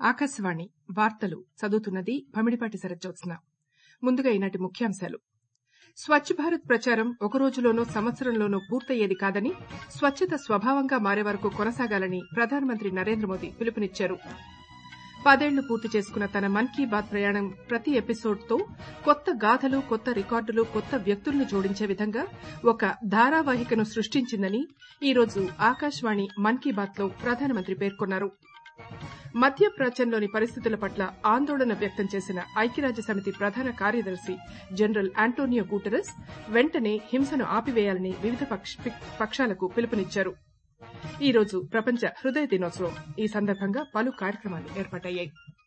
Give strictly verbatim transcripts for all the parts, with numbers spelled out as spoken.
ఆకాశవాణి వార్తలు చదువుతున్నది భమిడిపాటి శరజ్జోత్స్న. ముందుగా ఈనాటి ముఖ్యాంశాలు. స్వచ్ఛ భారత్ ప్రచారం ఒక రోజులోనో సంవత్సరంలోనో పూర్తయ్యేది కాదని, స్వచ్ఛత స్వభావంగా మారే వరకు కొనసాగాలని ప్రధానమంత్రి నరేంద్ర మోదీ పిలుపునిచ్చారు. పదేళ్లు పూర్తి చేసుకున్న తన మన్ కీ బాత్ ప్రయాణం ప్రతి ఎపిసోడ్తో కొత్త గాథలు, కొత్త రికార్డులు, కొత్త వ్యక్తులను జోడించే విధంగా ఒక ధారావాహికను సృష్టించిందని ఈరోజు ఆకాశవాణి మన్ కీ బాత్లో ప్రధానమంత్రి పేర్కొన్నారు. మధ్యప్రాచ్యంలోని పరిస్థితుల పట్ల ఆందోళన వ్యక్తం చేసిన ఐక్యరాజ్యసమితి ప్రధాన కార్యదర్శి జనరల్ ఆంటోనియో గుటెరస్ వెంటనే హింసను ఆపివేయాలని వివిధ పక్షాలకు పిలుపునిచ్చారు. ఈ రోజు ప్రపంచ హృదయ దినోత్సవం. ఈ సందర్భంగా పలు కార్యక్రమాలు ఏర్పాటయ్యాయి.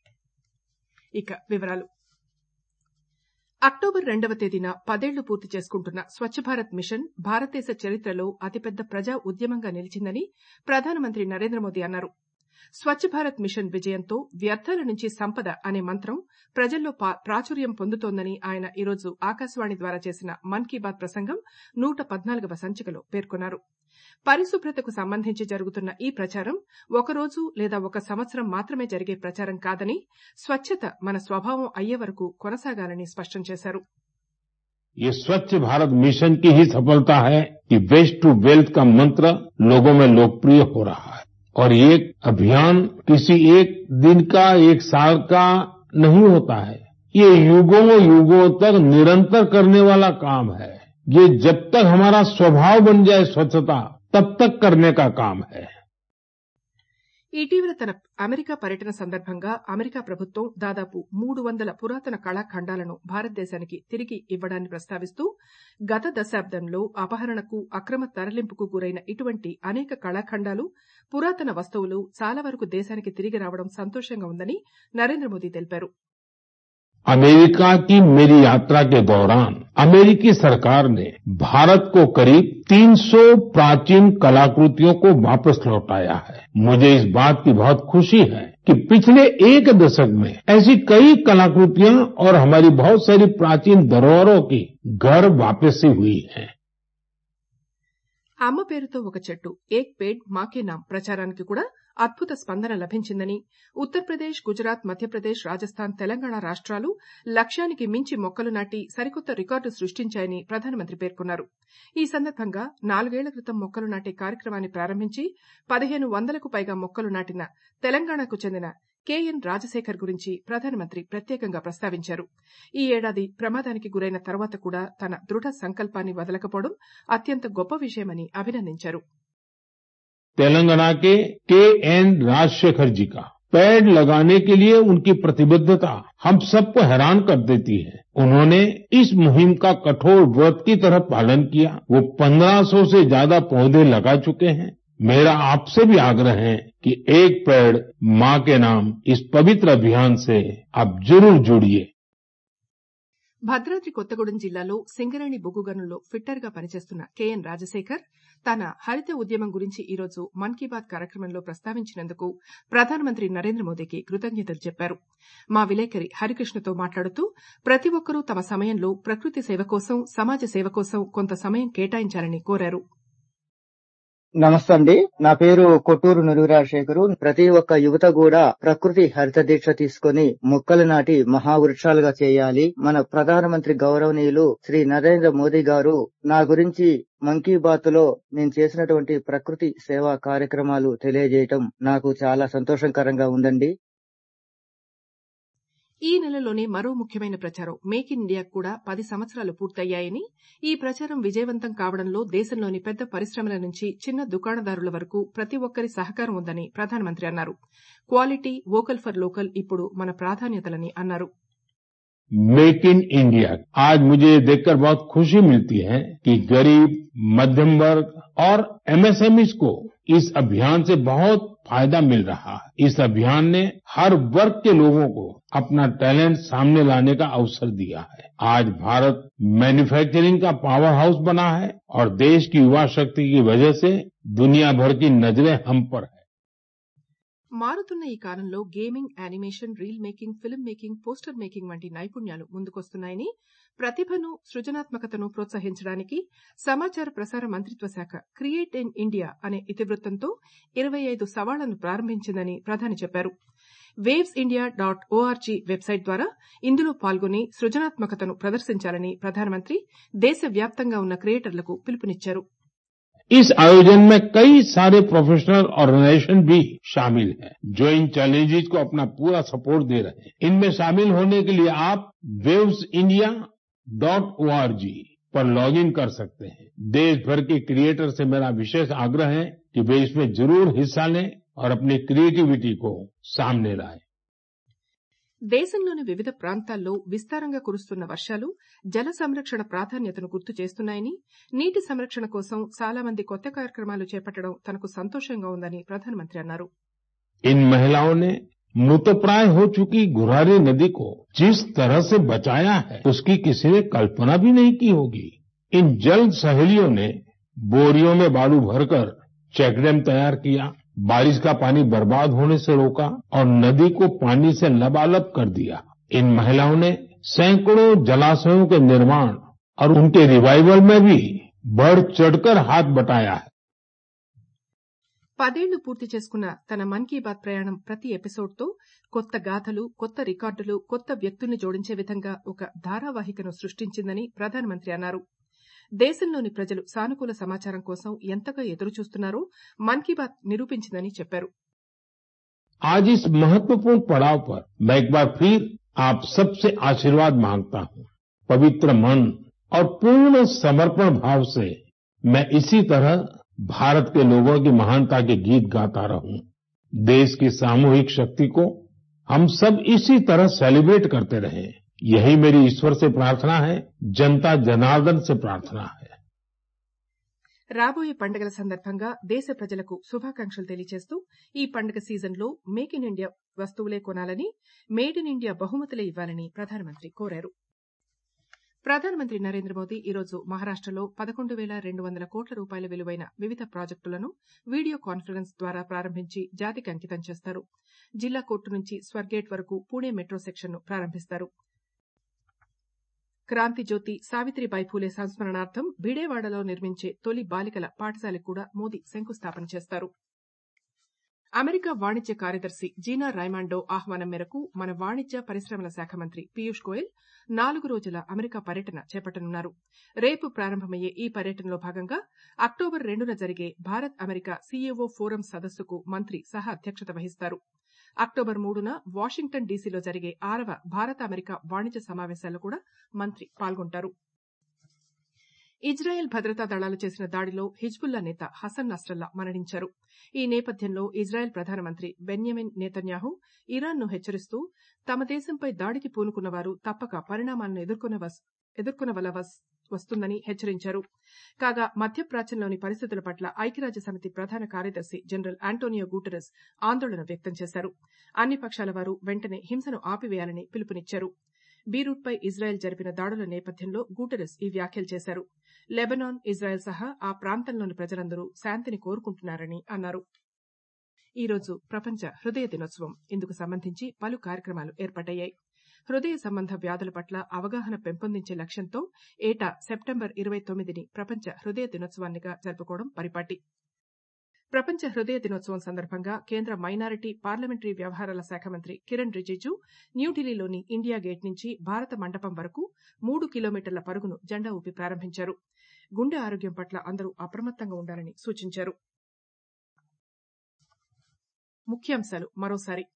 ఇక వివరాలు. అక్టోబర్ రెండవ తేదీన పదేళ్లు పూర్తి చేసుకుంటున్న స్వచ్ఛ భారత్ మిషన్ భారతదేశ చరిత్రలో అతిపెద్ద ప్రజా ఉద్యమంగా నిలిచిందని ప్రధానమంత్రి నరేంద్ర మోదీ అన్నారు. స్వచ్ఛ భారత్ మిషన్ విజయంతో వ్యర్థాల నుంచి సంపద అనే మంత్రం ప్రజల్లో ప్రాచుర్యం పొందుతోందని ఆయన ఈరోజు ఆకాశవాణి ద్వారా చేసిన మన్ కీ బాత్ ప్రసంగం నూట పద్నాలుగవ సంచికలో పేర్కొన్నారు. పరిశుభ్రతకు సంబంధించి జరుగుతున్న ఈ ప్రచారం ఒకరోజు లేదా ఒక సంవత్సరం మాత్రమే జరిగే ప్రచారం కాదని, స్వచ్ఛత మన స్వభావం అయ్యే వరకు కొనసాగాలని స్పష్టం చేశారు. ये स्वच्छ भारत मिशन की ही सफलता है कि वेस्ट टू वेल्थ का मंत्र लोगों में लोकप्रिय हो रहा है और ये अभियान किसी एक दिन का, एक साल का नहीं होता है. ये युगों युगों तक निरंतर करने वाला काम है. ये जब तक हमारा स्वभाव बन जाए स्वच्छता, तब तक करने का काम है. ఇటీవల తన అమెరికా పర్యటన సందర్భంగా అమెరికా ప్రభుత్వం దాదాపు మూడు వందల పురాతన కళాఖండాలను భారతదేశానికి తిరిగి ఇవ్వడాన్ని ప్రస్తావిస్తూ, గత దశాబ్దంలో అపహరణకు, అక్రమ తరలింపుకు గురైన ఇటువంటి అనేక కళాఖండాలు, పురాతన వస్తువులు చాలా వరకు దేశానికి తిరిగి రావడం సంతోషంగా ఉందని నరేంద్ర మోదీ తెలిపారు. अमेरिका की मेरी यात्रा के दौरान अमेरिकी सरकार ने भारत को करीब तीन सौ प्राचीन कलाकृतियों को वापस लौटाया है. मुझे इस बात की बहुत खुशी है कि पिछले एक दशक में ऐसी कई कलाकृतियां और हमारी बहुत सारी प्राचीन धरोहरों की घर वापसी हुई है. అమ్మ పేరుతో ఒక చెట్టు, ఏక్ పేడ్ మాకే నామ్ ప్రచారానికి కూడా అద్భుత స్పందన లభించిందని, ఉత్తరప్రదేశ్, గుజరాత్, మధ్యప్రదేశ్, రాజస్థాన్, తెలంగాణ రాష్ట్రాలు లక్ష్యానికి మించి మొక్కలు నాటి సరికొత్త రికార్డు సృష్టించాయని ప్రధానమంత్రి పేర్కొన్నారు. ఈ సందర్భంగా నాలుగేళ్ల క్రితం మొక్కలు నాటే కార్యక్రమాన్ని ప్రారంభించి పదిహేను వందలకు పైగా మొక్కలు నాటిన తెలంగాణకు చెందిన కెఎన్ రాజశేఖర్ గురించి ప్రధానమంత్రి ప్రత్యేకంగా ప్రస్తావించారు. ఈ ఏడాది ప్రమాదానికి గురైన తర్వాత కూడా తన దృఢ సంకల్పాన్ని వదలకపోవడం అత్యంత గొప్ప విషయమని అభినందించారు. तेलंगाना के के एन राजशेखर जी का पेड़ लगाने के लिए उनकी प्रतिबद्धता हम सबको हैरान कर देती है. उन्होंने इस मुहिम का कठोर व्रत की तरह पालन किया. वो पंद्रह सौ से ज्यादा पौधे लगा चुके हैं. मेरा आपसे भी आग्रह है कि एक पेड़ मां के नाम इस पवित्र अभियान से आप जरूर जुड़िए. భద్రాద్రి కొత్తగూడెం జిల్లాలో సింగరేణి బొగ్గు గనుల్లో ఫిట్టర్ గా పనిచేస్తున్న కెఎన్ రాజశేఖర్ తన హరిత ఉద్యమం గురించి ఈరోజు మన్ కీ బాత్ కార్యక్రమంలో ప్రస్తావించినందుకు ప్రధానమంత్రి నరేంద్ర మోదీకి కృతజ్ఞతలు చెప్పారు. మా విలేకరి హరికృష్ణతో మాట్లాడుతూ, ప్రతి ఒక్కరూ తమ సమయంలో ప్రకృతి సేవ కోసం, సమాజ సేవ కోసం కొంత సమయం కేటాయించాలని కోరారు. నమస్తే అండి. నా పేరు కొట్టూరు నురురాజశేఖరు. ప్రతి ఒక్క యువత కూడా ప్రకృతి హరిత దీక్ష తీసుకుని మొక్కలు నాటి మహావృక్షాలుగా చేయాలి. మన ప్రధానమంత్రి గౌరవనీయులు శ్రీ నరేంద్ర మోదీ గారు నా గురించి మన్ కీ బాత్ లో నేను చేసినటువంటి ప్రకృతి సేవా కార్యక్రమాలు తెలియజేయటం నాకు చాలా సంతోషకరంగా ఉందండి. ఈ నెలలోనే మరో ముఖ్యమైన ప్రచారం మేక్ ఇన్ ఇండియా కూడా పది సంవత్సరాలు పూర్తయ్యాయని, ఈ ప్రచారం విజయవంతం కావడంలో దేశంలోని పెద్ద పరిశ్రమల నుంచి చిన్న దుకాణదారుల వరకు ప్రతి ఒక్కరి సహకారం ఉందని ప్రధానమంత్రి అన్నారు. క్వాలిటీ, వోకల్ ఫర్ లోకల్ ఇప్పుడు మన ప్రాధాన్యతలని అన్నారు. मेक इन इंडिया, आज मुझे देखकर बहुत खुशी मिलती है कि गरीब, मध्यम वर्ग और एमएसएमईज को इस अभियान से बहुत फायदा मिल रहा है. इस अभियान ने हर वर्ग के लोगों को अपना टैलेंट सामने लाने का अवसर दिया है. आज भारत मैन्युफैक्चरिंग का पावर हाउस बना है और देश की युवा शक्ति की वजह से दुनिया भर की नजरें हम पर है. మారుతున్న ఈ కాలంలో gaming, animation, reel making, film making, poster making వంటి నైపుణ్యాలు ముందుకొస్తున్నాయని, ప్రతిభను, సృజనాత్మకతను ప్రోత్సహించడానికి సమాచార ప్రసార మంత్రిత్వ శాఖ క్రియేట్ ఇన్ ఇండియా అనే ఇతివృత్తంతో ఇరవై ఐదు సవాళ్లను ప్రారంభించిందని ప్రధాని చెప్పారు. Waves India dot O R G website ద్వారా ఇందులో పాల్గొని సృజనాత్మకతను ప్రదర్శించాలని ప్రధానమంత్రి దేశవ్యాప్తంగా ఉన్న క్రియేటర్లకు పిలుపునిచ్చారు. इस आयोजन में कई सारे प्रोफेशनल ऑर्गेनाइजेशन भी शामिल हैं, जो इन चैलेंजेस को अपना पूरा सपोर्ट दे रहे हैं. इनमें शामिल होने के लिए आप वेव्स इंडिया डॉट ओआरजी पर लॉग इन कर सकते हैं. देश भर के क्रिएटर से मेरा विशेष आग्रह है कि वे इसमें जरूर हिस्सा लें और अपनी क्रिएटिविटी को सामने लाएं. దేశంలోని వివిధ ప్రాంతాల్లో విస్తారంగా కురుస్తున్న వర్షాలు జల సంరక్షణ ప్రాధాన్యతను గుర్తు చేస్తున్నాయని, నీటి సంరక్షణ కోసం చాలా మంది కొత్త కార్యక్రమాలు చేపట్టడం తనకు సంతోషంగా ఉందని ప్రధానమంత్రి అన్నారు. इन महिलाओं ने मृतप्राय हो चुकी गुरारी नदी को जिस तरह से बचाया है, उसकी किसी ने कल्पना भी नहीं की होगी. इन जल सहेलियों ने बोरियों में बालू भरकर चेकडैम तैयार किया, बारिश का पानी बर्बाद होने से रोका और नदी को पानी से लबालब कर दिया. इन महिलाओं ने सैकड़ों जलाशयों के निर्माण और उनके रिवाइवल में भी बढ़ चढ़कर हाथ बटाया है. పదేళ్లు పూర్తి చేసుకున్న తన మన్ కీ బాత్ ప్రయాణం ప్రతి ఎపిసోడ్తో కొత్త గాథలు, కొత్త రికార్డులు, కొత్త వ్యక్తుల్ని జోడించే విధంగా ఒక ధారావాహికను సృష్టించిందని ప్రధానమంత్రి అన్నారు. దేశంలోని ప్రజలు సానుకూల సమాచారం కోసం ఎంతగా ఎదురుచూస్తున్నారో మన్ కీ బాత్ నిరూపించిందని చెప్పారు. आज इस महत्वपूर्ण पड़ाव पर मैं एक बार फिर आप सबसे आशीर्वाद मांगता हूं. पवित्र मन और पूर्ण समर्पण भाव से मैं इसी तरह भारत के लोगों की महानता के गीत गाता रहूं. देश की सामूहिक शक्ति को हम सब इसी तरह सेलिब्रेट करते रहें. यही मेरी ईश्वर से प्रार्थना है, जनता जनार्दन से प्रार्थना है. రాబోయే పండుగల సందర్భంగా దేశ ప్రజలకు శుభాకాంక్షలు తెలియజేస్తూ ఈ పండుగ సీజన్లో మేక్ ఇన్ ఇండియా వస్తువులే కొనాలని, మేడ్ ఇన్ ఇండియా బహుమతులే ఇవ్వాలని ప్రధానమంత్రి కోరారు. ప్రధానమంత్రి నరేంద్ర మోదీ ఈరోజు మహారాష్టలో పదకొండు వేల రెండు వందల కోట్ల రూపాయల విలువైన వివిధ ప్రాజెక్టులను వీడియో కాన్ఫరెన్స్ ద్వారా ప్రారంభించి జాతికి అంకితం చేస్తారు. జిల్లా కోర్టు నుంచి స్వర్గేట్ వరకు పూణే మెట్రో సెక్షన్ను ప్రారంభిస్తారు. క్రాంతి జ్యోతి సావిత్రిబాయి ఫూలే సంస్మరణార్థం భిడేవాడలో నిర్మించే తొలి బాలికల పాఠశాలకు కూడా మోదీ శంకుస్థాపన చేస్తారు. అమెరికా వాణిజ్య కార్యదర్శి జీనా రైమాండో ఆహ్వానం మేరకు మన వాణిజ్య పరిశ్రమల శాఖ మంత్రి పీయూష్ గోయల్ నాలుగు రోజుల అమెరికా పర్యటన చేపట్టనున్నారు. రేపు ప్రారంభమయ్యే ఈ పర్యటనలో భాగంగా అక్టోబర్ రెండున జరిగే భారత్ అమెరికా సీఈఓ ఫోరం సదస్సుకు మంత్రి సహ అధ్యక్షత వహిస్తారు. అక్టోబర్ మూడున వాషింగ్టన్ డీసీలో జరిగే ఆరవ భారత అమెరికా వాణిజ్య సమావేశాల్లో కూడా మంత్రి పాల్గొంటారు. ఇజ్రాయెల్ భద్రతా దళాలు చేసిన దాడిలో హిజ్బుల్లా నేత హసన్ నస్రల్లా మరణించారు. ఈ నేపథ్యంలో ఇజ్రాయెల్ ప్రధానమంత్రి బెన్యమిన్ నేతన్యాహు ఇరాన్ను హెచ్చరిస్తూ తమ దేశంపై దాడికి పూనుకున్న వారు తప్పక పరిణామాలను ఎదుర్కొనవలసి వస్తుందని హెచ్చరించారు. కాగా మధ్యప్రాచ్యంలోని పరిస్థితుల పట్ల ఐక్యరాజ్య సమితి ప్రధాన కార్యదర్శి జనరల్ ఆంటోనియో గూటెరస్ ఆందోళన వ్యక్తం చేశారు. అన్ని పక్షాల వారు వెంటనే హింసను ఆపివేయాలని పిలుపునిచ్చారు. బీరూట్పై ఇజ్రాయెల్ జరిపిన దాడుల నేపథ్యంలో గూటెరస్ ఈ వ్యాఖ్యలు చేశారు. లెబనాన్, ఇజ్రాయెల్ సహా ఆ ప్రాంతంలోని ప్రజలందరూ శాంతిని కోరుకుంటున్నారని అన్నారు. ఈ రోజు ప్రపంచ హృదయ దినోత్సవం. ఇందుకు సంబంధించి పలు కార్యక్రమాలు ఏర్పాటయ్యాయి. హృదయ సంబంధ వ్యాధుల పట్ల అవగాహన పెంపొందించే లక్ష్యంతో ఏటా సెప్టెంబర్ ఇరవై తొమ్మిదిని ప్రపంచ హృదయ దినోత్సవాన్నిగా జరుపుకోవడం పరిపాటి. ప్రపంచ హృదయ దినోత్సవం సందర్భంగా కేంద్ర మైనారిటీ పార్లమెంటరీ వ్యవహారాల శాఖ మంత్రి కిరణ్ రిజిజు న్యూఢిల్లీలోని ఇండియా గేట్ నుంచి భారత మండపం వరకు మూడు కిలోమీటర్ల పరుగును జెండా ఊపి ప్రారంభించారు. గుండె ఆరోగ్యం పట్ల అందరూ అప్రమత్తంగా ఉండాలని సూచించారు. ముఖ్యాంశాలు మరోసారి.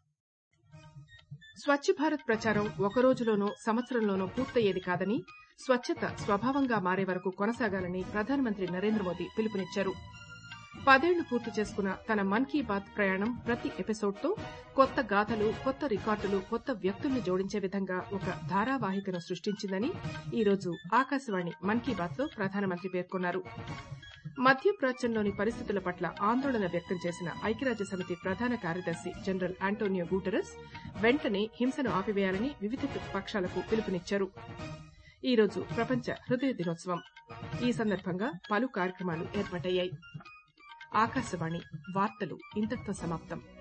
స్వచ్ఛ భారత్ ప్రచారం ఒక రోజులోనో సంవత్సరంలోనో పూర్తయ్యేది కాదని, స్వచ్ఛత స్వభావంగా మారే వరకు కొనసాగాలని ప్రధానమంత్రి నరేంద్ర మోదీ పిలుపునిచ్చారు. పదేళ్లు పూర్తి చేసుకున్న తన మన్ కీ బాత్ ప్రయాణం ప్రతి ఎపిసోడ్తో కొత్త గాథలు, కొత్త రికార్డులు, కొత్త వ్యక్తుల్ని జోడించే విధంగా ఒక ధారావాహికను సృష్టించిందని ఈరోజు ఆకాశవాణి మన్ కీ బాత్లో ప్రధానమంత్రి పేర్కొన్నారు. మధ్యప్రాచ్యంలోని పరిస్థితుల పట్ల ఆందోళన వ్యక్తం చేసిన ఐక్యరాజ్య సమితి ప్రధాన కార్యదర్శి జనరల్ ఆంటోనియో గూటెరస్ వెంటనే హింసను ఆపివేయాలని వివిధ పక్షాలకు పిలుపునిచ్చారు. ఈ రోజు ప్రపంచ హృదయ దినోత్సవం. ఈ సందర్భంగా పలు కార్యక్రమాలు ఏర్పాటయ్యాయి. ఆకాశవాణి వార్తలు ఇంతటితో సమాప్తం.